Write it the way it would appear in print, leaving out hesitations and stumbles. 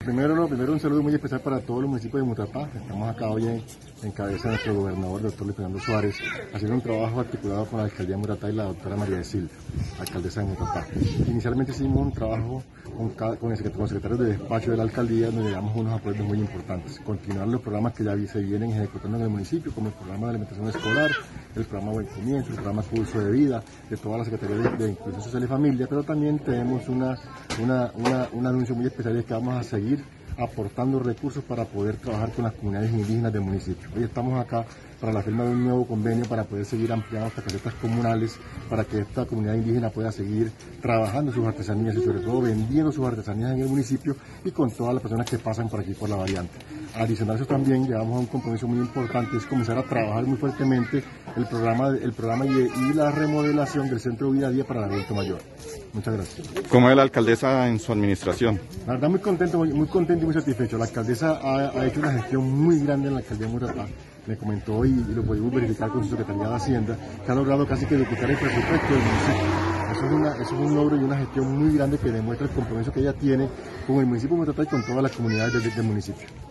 primero un saludo muy especial para todos los municipios de Mutatá. Estamos acá hoy en cabeza de nuestro gobernador, doctor Luis Fernando Suárez, haciendo un trabajo articulado con la alcaldía de Mutatá y la doctora María de Silva, alcaldesa de Mutatá. Inicialmente hicimos un trabajo con el secretario de despacho de la alcaldía, donde llegamos a unos acuerdos muy importantes. Continuar los programas que ya se vienen ejecutando en el municipio, como el programa de alimentación escolar, el programa Buen Comienzo, el programa Curso de Vida, de toda la Secretaría de Inclusión Social y Familia, pero también tenemos un anuncio muy especial, es que vamos a seguir aportando recursos para poder trabajar con las comunidades indígenas del municipio. Hoy estamos acá para la firma de un nuevo convenio para poder seguir ampliando estas casetas comunales, para que esta comunidad indígena pueda seguir trabajando sus artesanías y sobre todo vendiendo sus artesanías en el municipio y con todas las personas que pasan por aquí por la variante. Adicional a eso también llegamos a un compromiso muy importante, es comenzar a trabajar muy fuertemente el programa y la remodelación del centro de vida a día para el adulto mayor. Muchas gracias. ¿Cómo es la alcaldesa en su administración? La verdad muy contento y muy satisfecho. La alcaldesa ha hecho una gestión muy grande en la alcaldía de Mutatá. Me comentó hoy y lo pudimos verificar con su Secretaría de Hacienda, que ha logrado casi que duplicar el presupuesto del municipio. Eso es un logro y una gestión muy grande que demuestra el compromiso que ella tiene con el municipio de Mutatá y con todas las comunidades del municipio.